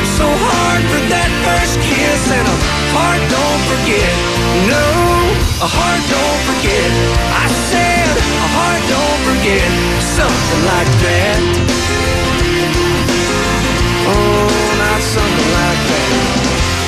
worked so hard for that first kiss, and a heart don't forget. No, a heart don't forget. I said a heart don't forget. Something like that. Oh, not something like that.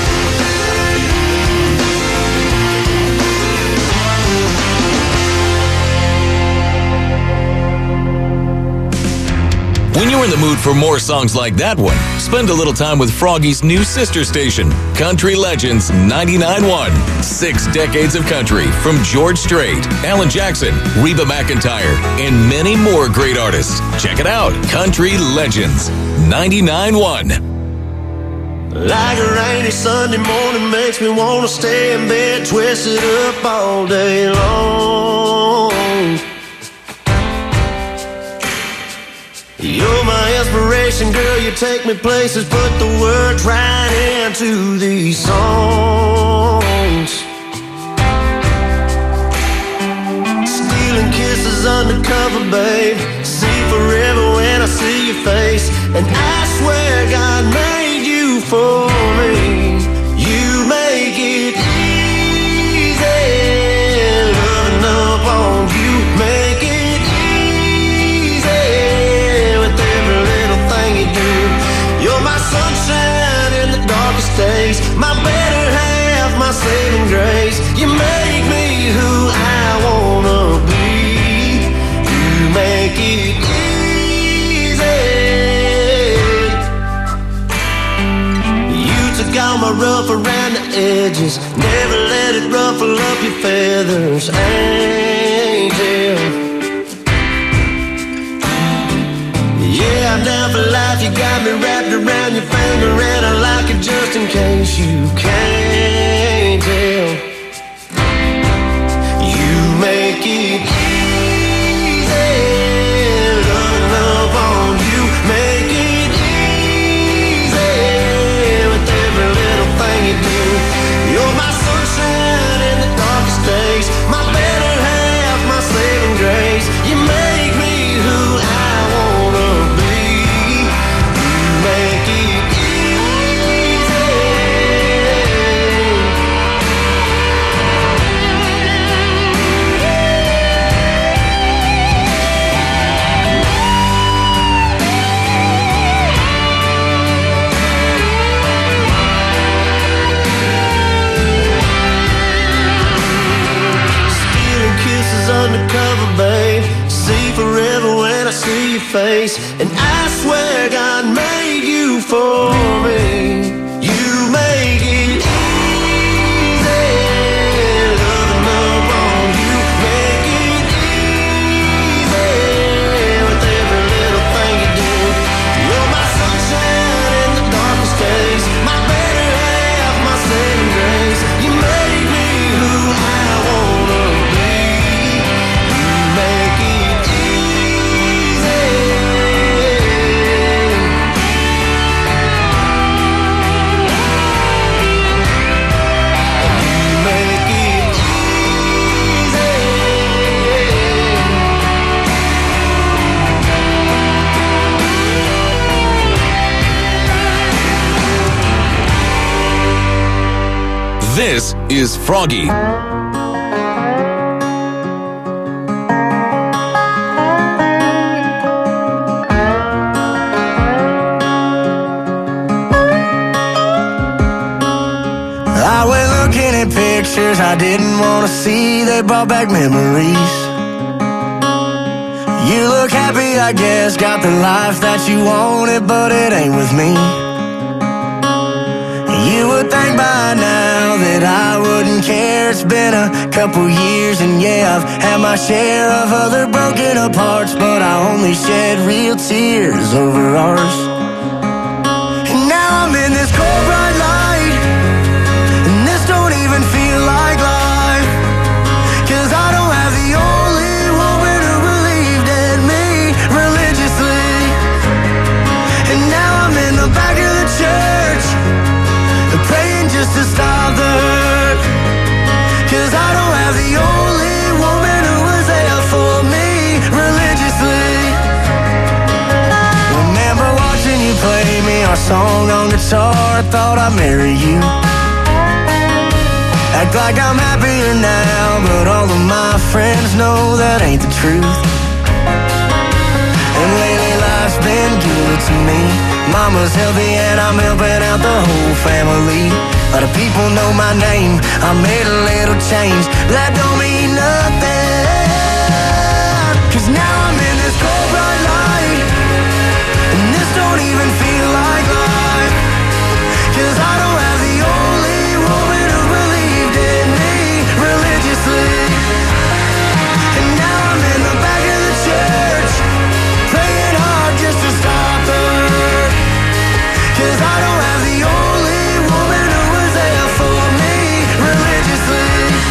When you're in the mood for more songs like that one, spend a little time with Froggy's new sister station, Country Legends 99.1. 6 decades of country from George Strait, Alan Jackson, Reba McEntire, and many more great artists. Check it out, Country Legends 99.1. Like a rainy Sunday morning makes me want to stay in bed, twisted up all day long. You're my inspiration, girl, you take me places, put the words right into these songs. Stealing kisses undercover, babe. See forever when I see your face. And I swear God made you for me. You make it easy, loving up on you. Make it sunshine in the darkest days, my better half, my saving grace. You make me who I wanna be. You make it easy. You took all my rough around the edges, never let it ruffle up your feathers, angel. Yeah, I'm down for life, you got me wrapped around your finger, and I like it just in case you can't tell. You make it easy, loving up on you. Make it easy with every little thing you do. You're my sunshine in the darkest days, my better half, my saving grace. You make me who I wanna be. You make it easy. Stealing kisses undercover, babe. See forever when I see your face. And I swear God made you for me. You make it easy, loving up on you. Make it easy with every little thing you do. You're my sunshine in the darkest days, my better half, my saving grace. You make me who I wanna be. You make it easy. You make it easy. This is Froggy. I went looking at pictures I didn't want to see. They brought back memories. You look happy, I guess. Got the life that you wanted, but it ain't with me. You would think by now that I wouldn't care. It's been a couple years, and yeah, I've had my share of other broken apart, but I only shed real tears over ours. And now I'm in this cold bright light, and this don't even feel like life, 'cause I don't have the only woman who believed in me religiously. And now I'm in the back of the church, praying just to stop the hurt, 'cause I don't have the only woman who was there for me religiously. Remember watching my song on guitar, I thought I'd marry you. Act like I'm happier now, but all of my friends know that ain't the truth. And lately life's been good to me. Mama's healthy and I'm helping out the whole family. A lot of people know my name, I made a little change, but that don't mean nothing. 'Cause now I'm in this cold bright light, and this don't even feel like life. 'Cause I don't have the only woman who believed in me religiously. And now I'm in the back of the church, praying hard just to stop the hurt. 'Cause I don't have the only woman who was there for me religiously.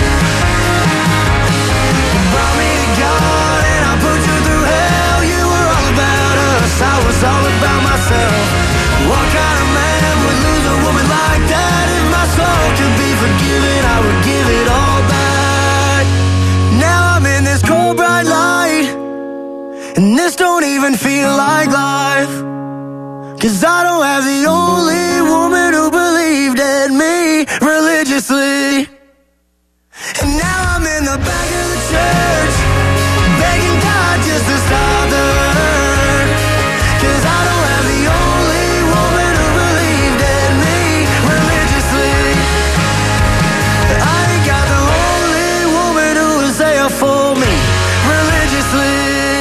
You brought me to God and I put you through hell. You were all about us, I was all about myself. What kind of man would lose a woman like that? If my soul could be forgiven, I would give it all back. Now I'm in this cold bright light, and this don't even feel like life. 'Cause I don't have the only woman who believed in me religiously. And now I'm in the back of the church, begging God just to stop the hurt. 'Cause I don't have the only woman who believed in me religiously. I ain't got the only woman who was there for me religiously.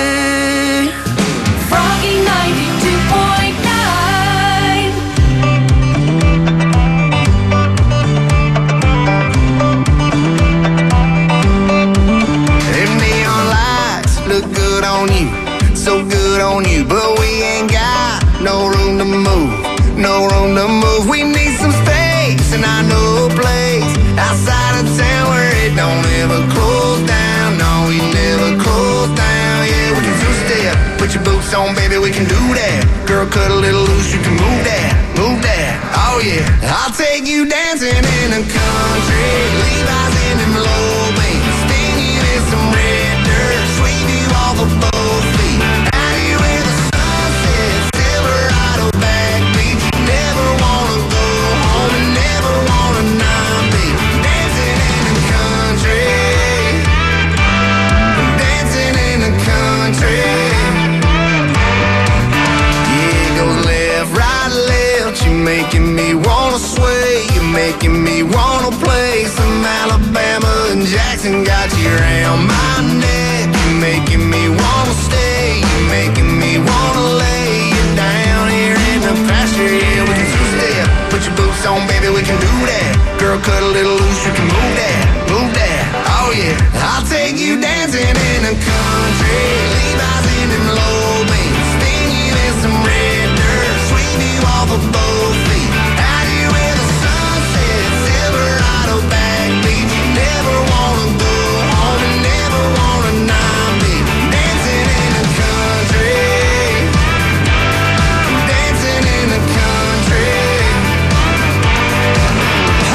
Froggy 92.9. Them neon lights look good on you, so good on you, but we ain't got no room to move, no room to move. We need some space, and I know a place outside of town where it don't ever close down. No, we never close down. Yeah, we can two-step, put your boots on, baby, we can do that. Girl, cut a little loose, you can move that, move that. Oh yeah, I'll take you dancing in the country, Levi's in them low beams, stinging in some red dirt, sweep you off of both feet. Out here where the sun sets, Silverado backbeat. You never wanna go home and never wanna not be dancing in the country, dancing in the country. Yeah, it goes left, right, left. You're making me wanna sway, you're making me wanna play some Alabama and Jackson. Got you around my neck, you're making me wanna stay, you're making me wanna lay you down here in the pasture. Yeah, we can two-step, put your boots on, baby, we can do that. Girl, cut a little loose, you can move that, move that. Oh yeah, I'll take you dancing in the country, Levi's in them low beams, stinging in some red dirt, sweep you off of both feet. Out here where the sun sets, Silverado backbeat. You never wanna go home and never wanna not be dancing in the country, dancing in the country. Oh,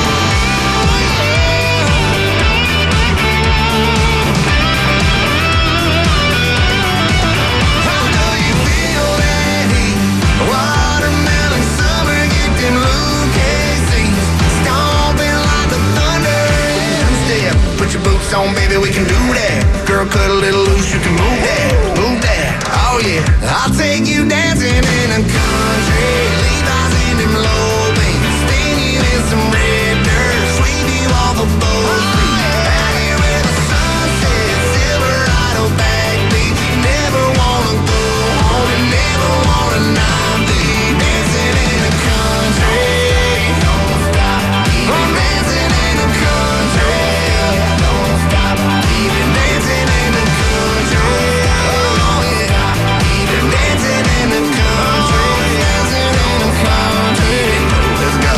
yeah. How do you feel that heat? Watermelon summer, get them Lucchese stomping like the thunder. Two-step, put your boots on, baby, we can do that. Girl, cut a little loose, you can move that, move that. Oh yeah, I'll take you dancing in the country, Levi's in them low beams, stinging in some red dirt, sweep you off of both feet. Out here where the sun sets, Silverado backbeat. You never wanna go home and never wanna not be dancing in the country. Don't stop, I'm dancing in the country. Don't stop, even dancing in the country. Oh yeah, even dancing in the country, dancing in the country. Let's go.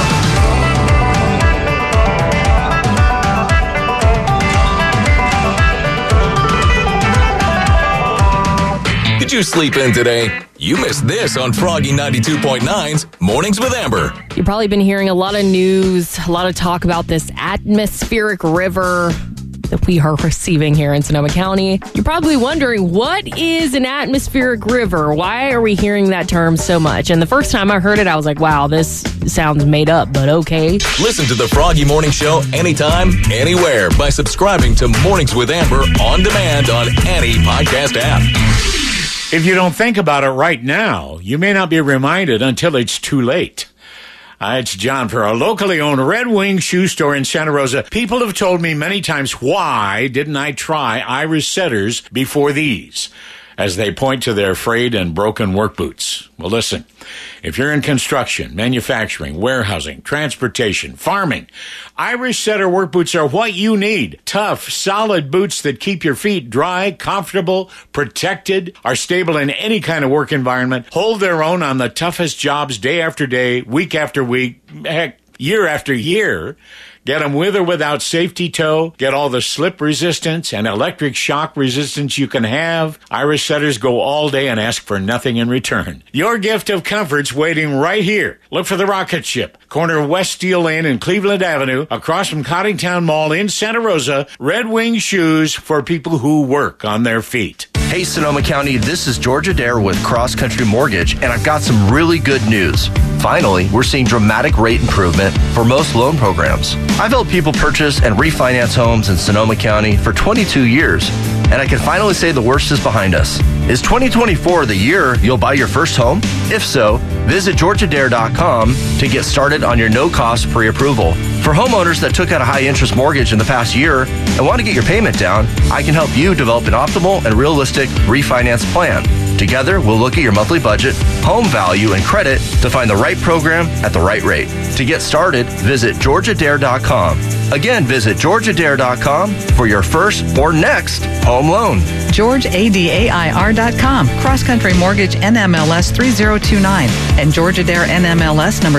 Did you sleep in today? You missed this on Froggy 92.9's Mornings with Amber. You've probably been hearing a lot of news, a lot of talk about this atmospheric river that we are receiving here in Sonoma County. You're probably wondering, what is an atmospheric river? Why are we hearing that term so much? And the first time I heard it, I was like, wow, this sounds made up, but okay. Listen to the Froggy Morning Show anytime, anywhere by subscribing to Mornings with Amber on demand on any podcast app. If you don't think about it right now, you may not be reminded until it's too late. It's John for a locally owned Red Wing shoe store in Santa Rosa. People have told me many times, why didn't I try Irish Setters before these? As they point to their frayed and broken work boots. Well, listen, if you're in construction, manufacturing, warehousing, transportation, farming, Irish Setter work boots are what you need. Tough, solid boots that keep your feet dry, comfortable, protected, are stable in any kind of work environment, hold their own on the toughest jobs day after day, week after week, heck, year after year. Get them with or without safety toe. Get all the slip resistance and electric shock resistance you can have. Irish Setters go all day and ask for nothing in return. Your gift of comfort's waiting right here. Look for the Rocket Ship, corner of West Steel Lane and Cleveland Avenue, across from Cottingtown Mall in Santa Rosa. Red Wing shoes for people who work on their feet. Hey, Sonoma County, this is George Adair with Cross Country Mortgage, and I've got some really good news. Finally, we're seeing dramatic rate improvement for most loan programs. I've helped people purchase and refinance homes in Sonoma County for 22 years, and I can finally say the worst is behind us. Is 2024 the year you'll buy your first home? If so, visit georgeadair.com to get started on your no-cost pre-approval. For homeowners that took out a high-interest mortgage in the past year and want to get your payment down, I can help you develop an optimal and realistic refinance plan. Together, we'll look at your monthly budget, home value, and credit to find the right program at the right rate. To get started, visit georgeadair.com. Again, visit georgeadair.com for your first or next home loan. GeorgeADAIR.com. Cross Country Mortgage NMLS 3029 and George Adair NMLS number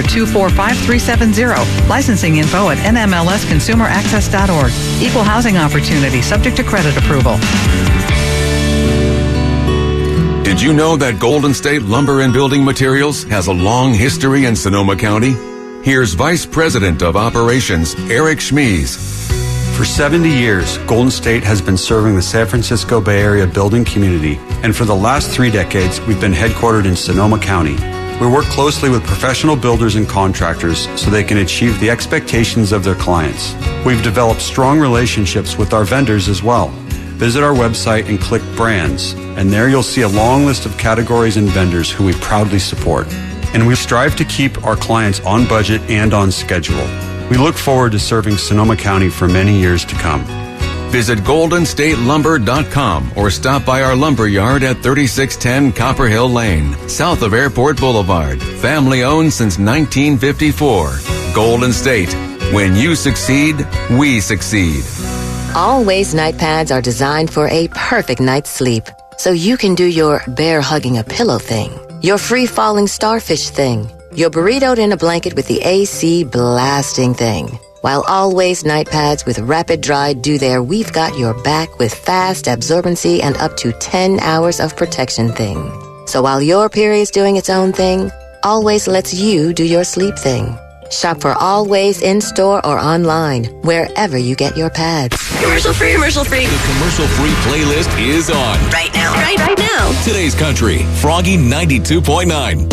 245370. Licensing info at nmlsconsumeraccess.org. Equal housing opportunity subject to credit approval. Did you know that Golden State Lumber and Building Materials has a long history in Sonoma County? Here's Vice President of Operations, Eric Schmies. For 70 years, Golden State has been serving the San Francisco Bay Area building community, and for the last 3 decades, we've been headquartered in Sonoma County. We work closely with professional builders and contractors so they can achieve the expectations of their clients. We've developed strong relationships with our vendors as well. Visit our website and click Brands, and there you'll see a long list of categories and vendors who we proudly support. And we strive to keep our clients on budget and on schedule. We look forward to serving Sonoma County for many years to come. Visit goldenstatelumber.com or stop by our lumber yard at 3610 Copper Hill Lane, south of Airport Boulevard. Family owned since 1954. Golden State. When you succeed, we succeed. Always night pads are designed for a perfect night's sleep, so you can do your bear hugging a pillow thing, your free-falling starfish thing, your burritoed in a blanket with the AC blasting thing. While Always night pads with rapid dry do their we've got your back with fast absorbency and up to 10 hours of protection thing. So while your period's doing its own thing, Always lets you do your sleep thing. Shop for Always in-store or online, wherever you get your pads. Commercial free. The commercial-free playlist is on. Right now. Right now. Today's Country, Froggy 92.9.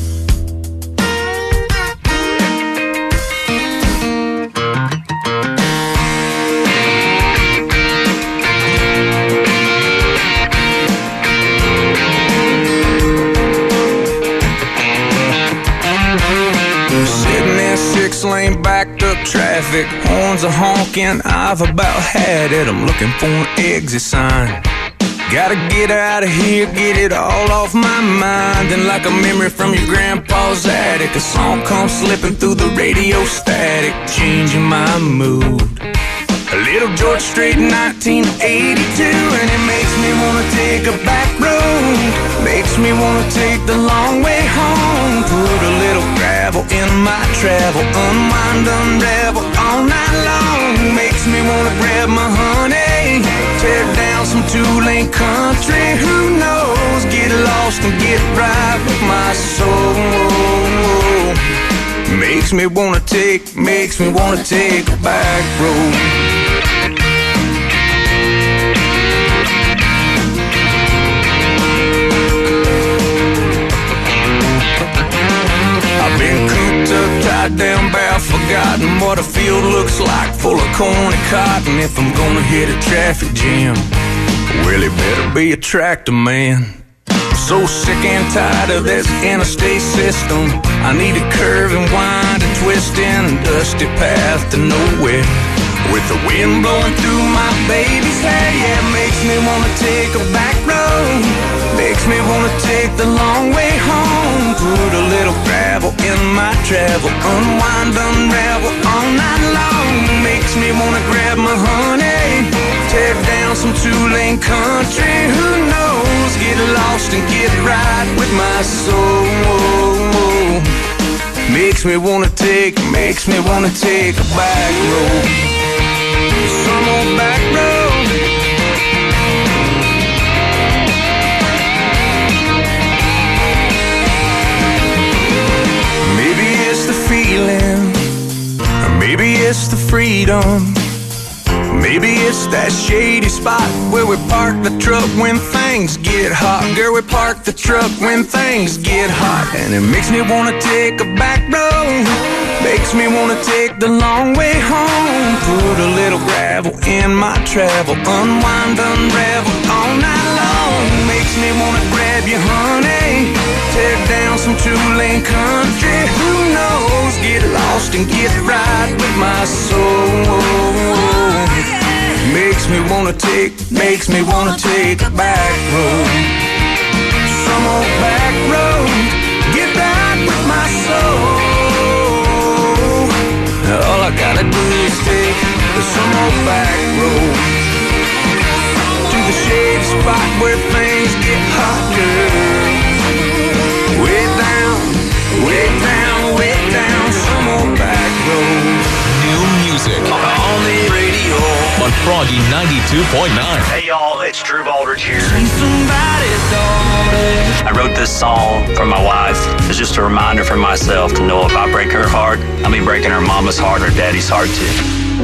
Lane backed up traffic, horns are honking, I've about had it, I'm looking for an exit sign. Gotta get out of here, get it all off my mind. And like a memory from your grandpa's attic, a song comes slipping through the radio static, changing my mood. A little George Strait, 1982, and it makes me wanna take a back road. Makes me wanna take the long way home. Put a little gravel in my travel, unwind, unravel all night long. Makes me wanna grab my honey, tear down some two-lane country. Who knows? Get lost and get right with my soul. Makes me wanna take a back road. forgotten what a field looks like, full of corn and cotton. If I'm gonna hit a traffic jam, well, it better be a tractor man. I'm so sick and tired of this interstate system. I need a curve and wind and twist in a dusty path to nowhere, with the wind blowing through my baby's hair. Yeah, it makes me wanna take a back road, makes me wanna take the long way home. Put a little gravel in my travel, unwind, unravel all night long. Makes me wanna grab my honey, tear down some two-lane country. Who knows, get lost and get right with my soul. Makes me wanna take a back road, some old back road. Maybe it's the feeling, or maybe it's the freedom. Maybe it's that shady spot where we park the truck when things get hot. Girl, we park the truck when things get hot. And it makes me wanna take a back road, makes me wanna take the long way home. Put a little gravel in my travel, unwind, unravel all night long. Makes me wanna grab you, honey, tear down some two-lane country. Who knows, get lost and get right with my soul. Makes me wanna take a back road, some old back road, get back with my soul. All I gotta do is take some old back road to the shady spot where things get hot, girl. Way down, way down, way down, some old back road. New music on the radio on Froggy 92.9. Hey y'all, it's Drew Baldridge here. I wrote this song for my wife. It's just a reminder for myself to know if I break her heart, I'll be breaking her mama's heart or daddy's heart too.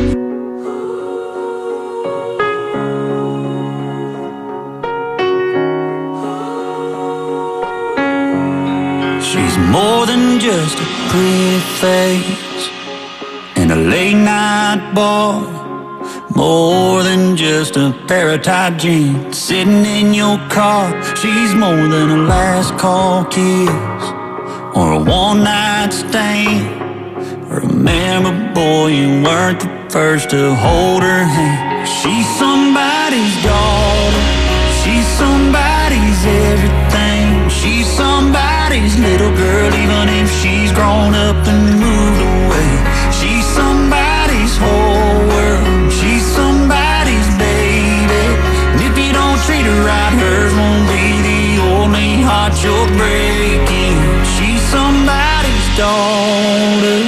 She's more than just a pretty face in a late night bar, more than just a pair of tight jeans sitting in your car. She's more than a last call kiss or a one night stand. Remember, boy, you weren't the first to hold her hand. She's somebody's daughter, she's somebody's everything. She's somebody's little girl, even if she's grown up and moved away. She's somebody's whole world, she's somebody's baby. And if you don't treat her right, hers won't be the only heart you're breaking. She's somebody's daughter.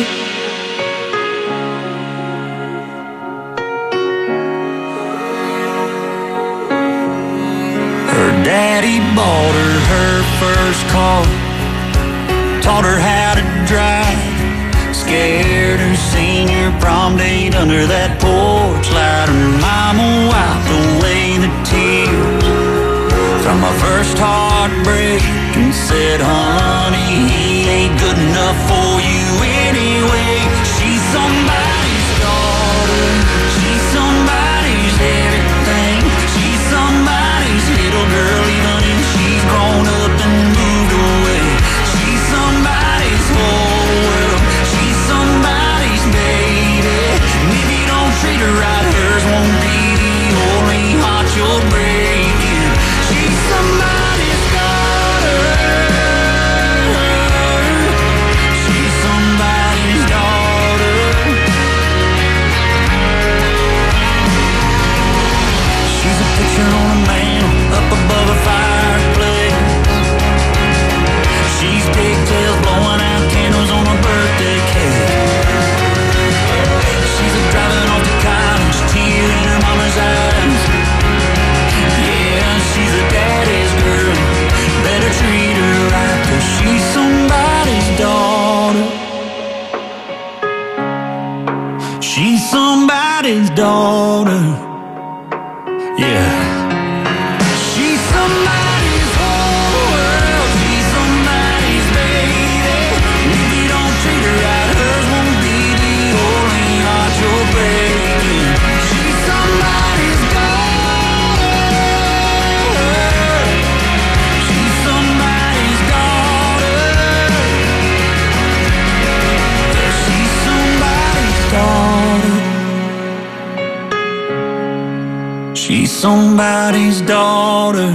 Her daddy bought her first car, taught her how to drive, scared her senior prom date under that porch light. Her mama wiped away the tears from my first heartbreak and said, honey, he ain't good enough for you anyway. She's somebody's daughter, she's somebody's everything. She's somebody's little girl, even if she's grown up and moved away. She's somebody's whole world, she's somebody's baby. And if you don't treat her right, hers won't be the only heart you're breaking. She's somebody's daughter, she's somebody's daughter. She's a picture on a mantle up above a fireplace. She's pigtails blowing out candles on a birthday cake. She's a driving off to college, tear in her mama's eyes. Yeah, she's a daddy's girl, better treat her right, 'cause she's somebody's daughter. She's somebody's daughter. Yeah. She's somebody's whole world, she's somebody's baby. And if you don't treat her right, hers won't be the somebody's daughter.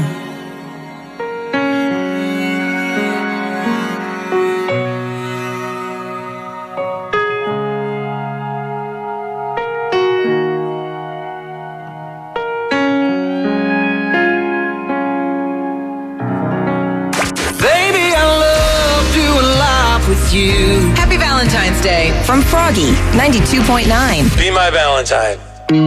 Baby, I love doing life with you. Happy Valentine's Day from Froggy 92.9. Be my Valentine.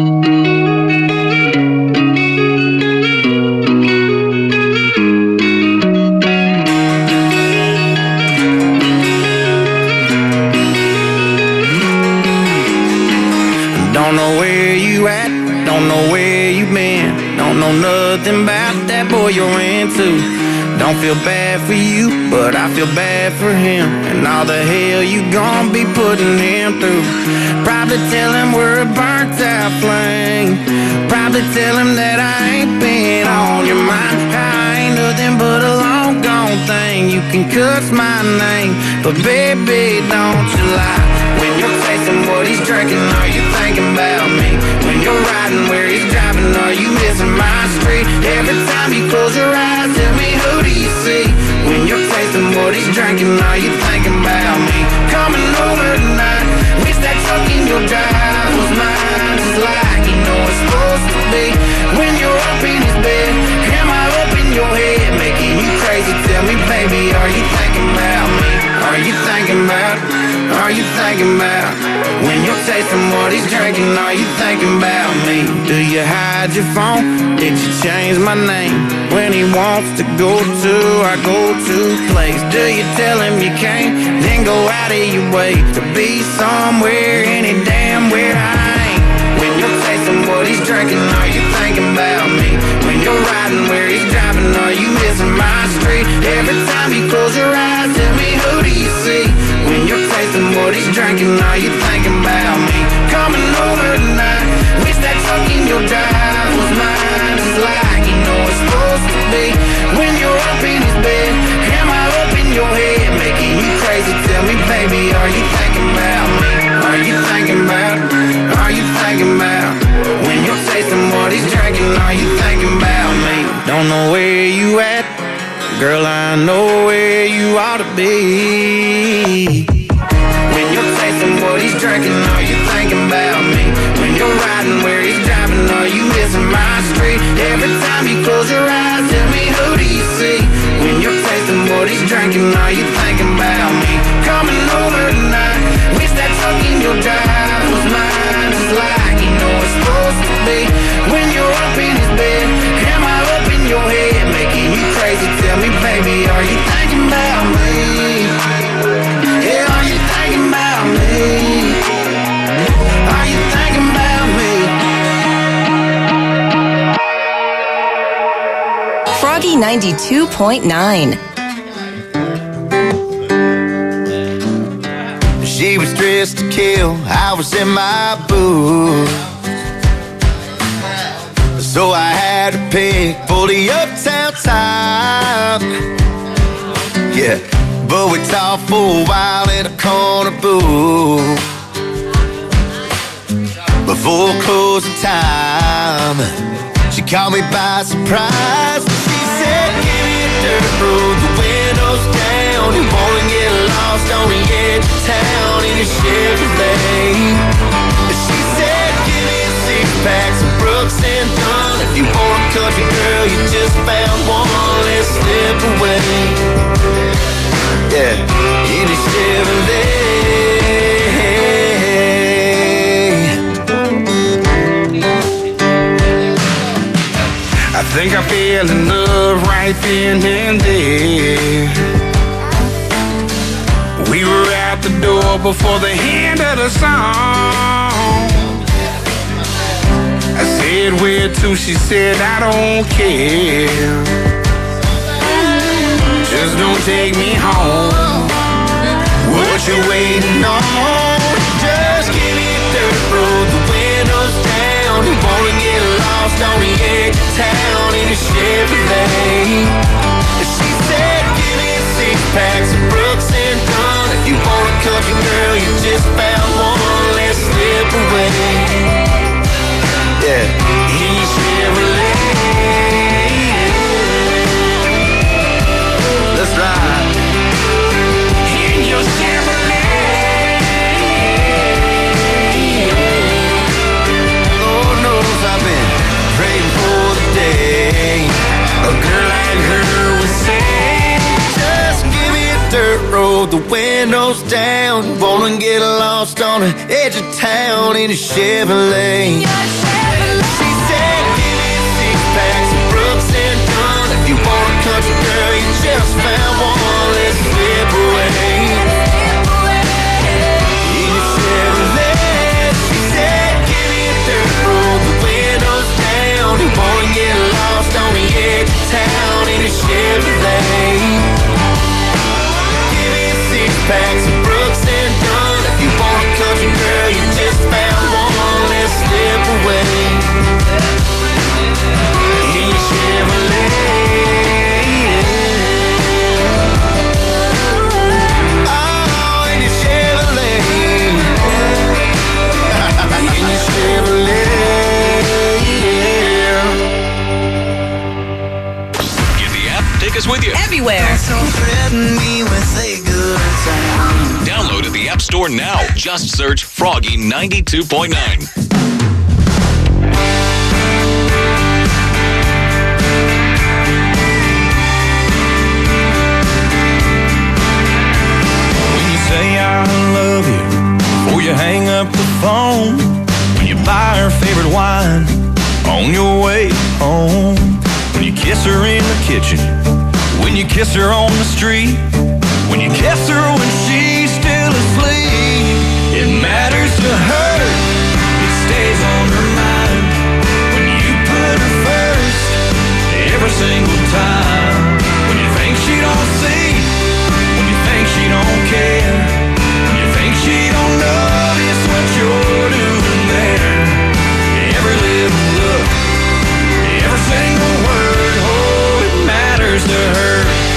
Don't know where you at, don't know where you been. Don't know nothing about that boy you're into. Don't feel bad for you, but I feel bad for him. And all the hell you gon' be putting him through. Probably tell him we're a burnt out flame. Probably tell him that I ain't been on your mind. I ain't nothing but a long gone thing. You can cuss my name, but baby, don't you lie. When you're tasting what he's drinking, are you thinking about me? When you're riding where he's driving, are you missing my street? Every time you close your eyes, tell me, who do you see? When you're tasting what he's drinking, are you thinking about me? Coming over tonight, wish that truck in your drive was mine, just like you know it's supposed to be. When you're up in his bed, am I up in your head, making you crazy? Tell me, baby, are you thinking about me? Are you thinking about? Are you thinking about? When you're tasting what he's drinking, are you thinking about me? Do you hide your phone? Did you change my name? When he wants to go to our go-to place, do you tell him you can't? Then go out of your way to be somewhere, any damn where I ain't. When you're tasting what he's drinking, are you thinking about me? When you're riding where he's driving, are you missing my street? Every time you close your eyes, tell me, who do you see? When you're tasting what he's drinking, are you thinking about me? Coming over tonight, wish that truck in your drive was mine, just like you know it's supposed to be. When you're up in his bed, am I up in your head, making you crazy? Tell me, baby, are you thinking about me? Are you thinking about? Are you thinking about? When you're tasting what he's drinking, are you thinking about me? Don't know where you at, girl, I know where you ought to be. When you're tasting what he's drinking, are you thinking about me? When you're riding where he's driving, are you missing my street? Every time you close your eyes, tell me, who do you see? When you're tasting what he's drinking, are you thinking about me? Coming over tonight, wish that truck in your drive was mine, just like you know it's supposed to be. When you're up in his bed, am I up in your head, making you crazy? Tell me, baby, are you thinking about me? Yeah, are you thinking about me? Are you thinking about me? Froggy 92.9. She was dressed to kill, I was in my booth. So I had to pick for the uptown time. Yeah, but we talked for a while in a corner booth. Before closing time, she caught me by surprise. She said, give me a dirt road, the windows down. You wanna get lost on the edge of town in a Chevrolet. She said, give me a six-pack, some Brooks and Dunn. If you want a country girl, you just found one, let's slip away. Yeah, in a Chevrolet. I think I fell in love right then and there. We were out the door before the end of the song. I said, where to? She said, I don't care. Just don't take me home. What you waiting on? Just give me a dirt road, the windows down. You wanna get lost on the edge of town in a Chevrolet. She said, give me a six-pack, some Brooks and Dunn. If you want a country girl, you just found one, let's slip away. Yeah, in a Chevrolet. windows down. You wanna get lost on the edge of town in a Chevrolet. She said, give me 6 packs of Brooks and Dunn. If you want a country girl, you just found one. Let's slip away in a Chevrolet. She said, give me a dirt road, the windows down. You wanna get lost on the edge of town in a Chevrolet. Give me 6 packs of Brooks and Dunn. If you want a country girl, you just found one. Let's slip away in a Chevrolet. Oh, in a Chevrolet. In a Chevrolet. Get the app, take us with you. Everywhere. Don't threaten me with a good time. Download at the App Store now. Just search Froggy 92.9. When you say I love you before you hang up the phone, when you buy her favorite wine on your way home, when you kiss her in the kitchen, when you kiss her on the street, when you kiss her when she's still asleep, it matters to her, it stays on her mind. When you put her first every single time, when you think she don't see, when you think she don't care, when you think she don't notice what you're doing there, every little look, every single word, oh, it matters to her.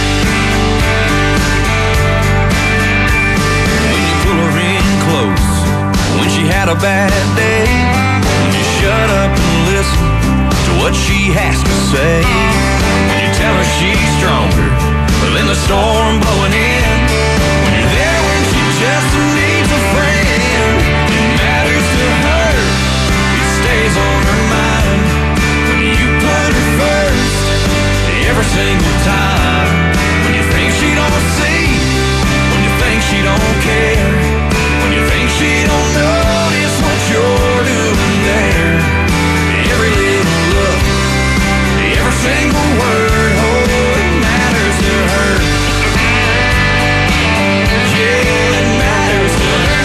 When you pull her in close, when she had a bad day, when you shut up and listen to what she has to say, when you tell her she's stronger than the storm blowing in, when you're there when she just needs a friend, it matters to her, it stays on her mind. When you put her first every single time, when you think she don't see, when you think she don't care, when you think she don't notice what you're doing there, every little look, every single word, oh, it matters to her. Yeah, it matters to her.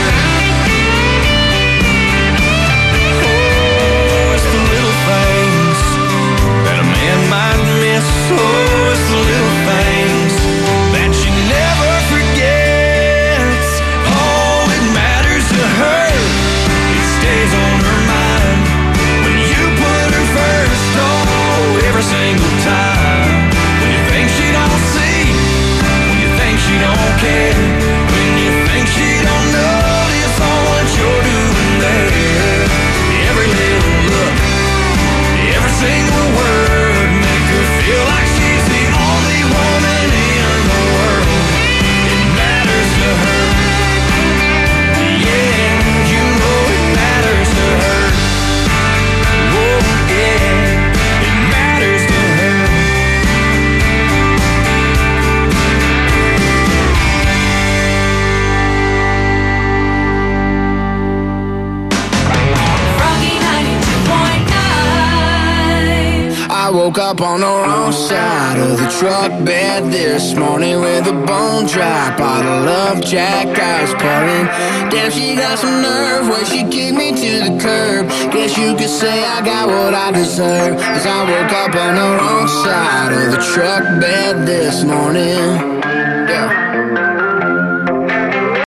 Oh, it's the little things that a man might miss. Oh, it's the little things that she never forgets. Oh, it matters to her, it stays on her mind. When you put her first, oh, every single time. When you think she don't see, when you think she don't care, when you think she don't notice all what you're doing there, every little look, every single word, make her feel like she's the only woman in the world. It matters to her. Yeah, you know it matters to her. Oh, yeah, it matters to her. Froggy 92.9. I woke up on the wrong side of the truck bed this morning with a bone dry bottle of Jack I was pouring. Damn, she got some nerve where she kicked me to the curb. Guess you could say I got what I deserve, 'cause I woke up on the wrong side of the truck bed this morning. Yeah.